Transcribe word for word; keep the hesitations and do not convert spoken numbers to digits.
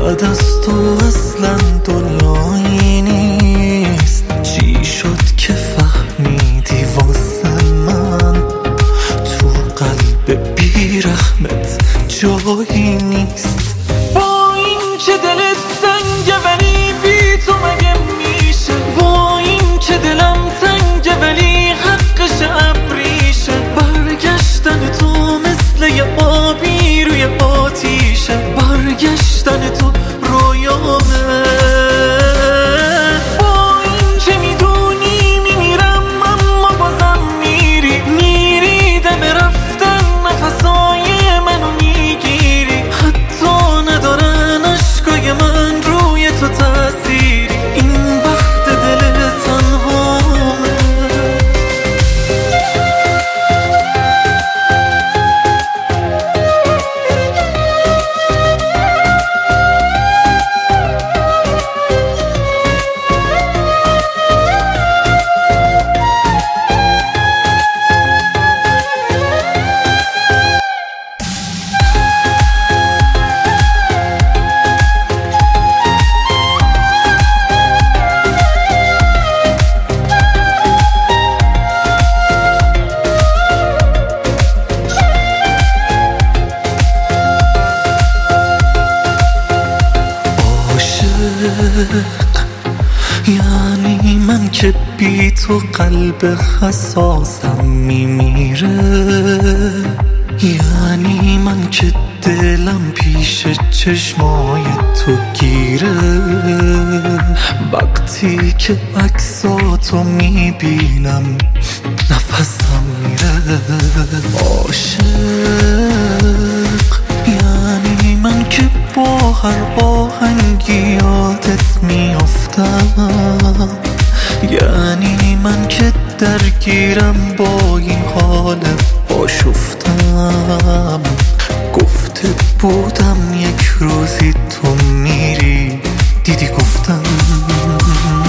بعد از تو اصلا دنیایی نیست. چی شد که فهمیدی واسه من تو قلب بیرحمت جایی نیست؟ با این که دلت سنگه ولی بی تو مگه میشه؟ با این که دلم تنگه ولی حقش ابریشه؟ برگشتن تو مثل یه آبی روی آتیشه، برگشتن تو رویامه. با این که میدونی میمیرم اما بازم میری، میری دم رفتن نفسای منو میگیری. حتی ندارن عشقای من روی تو تأثیری، این بخت دل تنهامه. یعنی من که بی تو قلب حساسم میمیره، یعنی من که دلم پیش چشمای تو گیره. وقتی که عکساتو میبینم نفسم میره. عاشق یعنی من که با هر آهنگی یادت میافتم، یعنی من که درگیرم با این حال آشفتم. گفته بودم یک روزی تو میری، دیدی گفتم